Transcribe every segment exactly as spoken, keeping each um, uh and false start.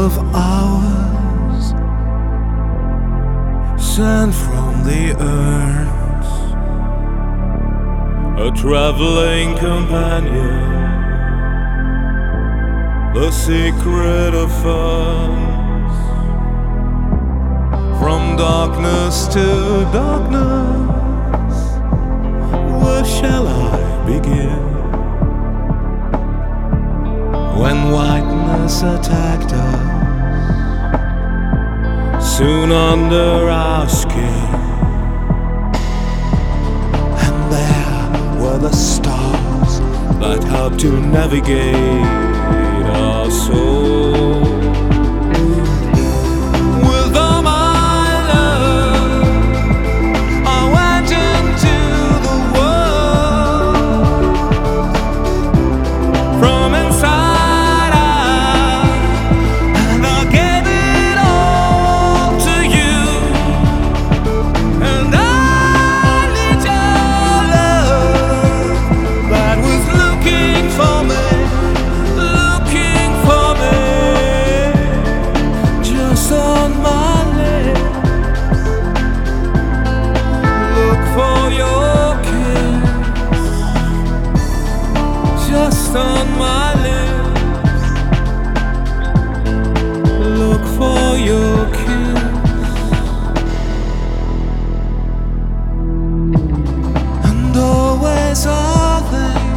of hours sent from the urns, a traveling companion, the secret of us. From darkness to darkness, where shall I begin? When whiteness attacked us, soon under our skin, and there were the stars that helped to navigate our soul. With all my love, I went into the world. From inside out, and I gave it all to you. And I need your love that was looking for me, looking for me, just on my lips. Look for your kiss, just on my lips. Look for your kiss. And always I think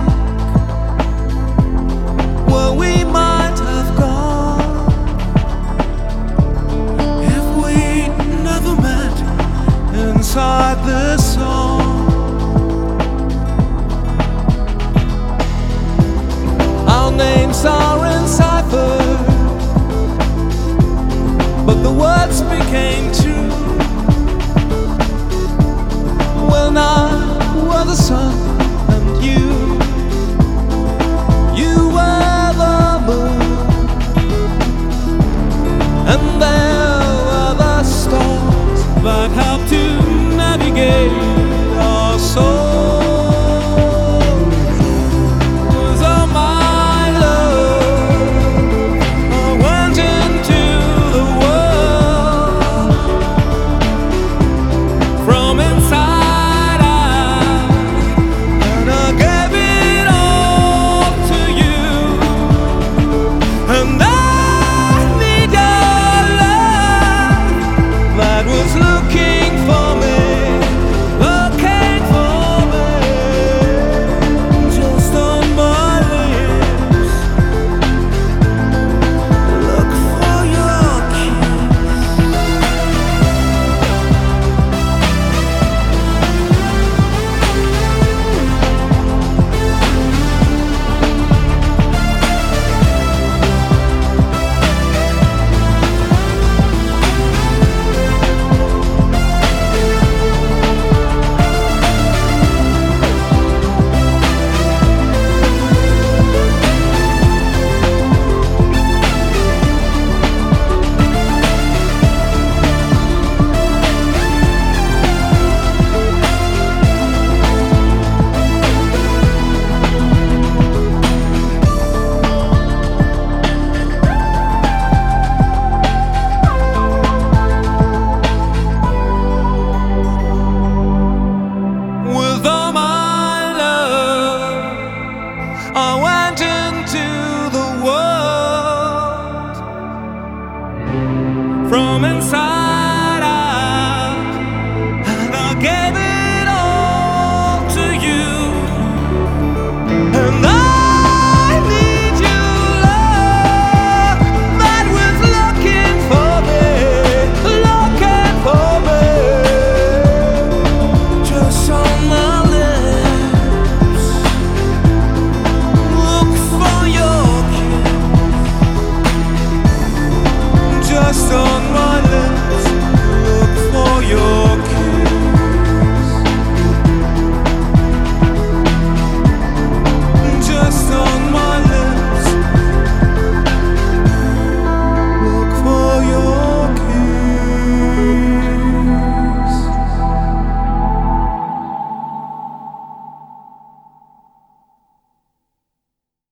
where we might have gone if we never met inside this song. Our names are enciphered, but the words became true when I were the sun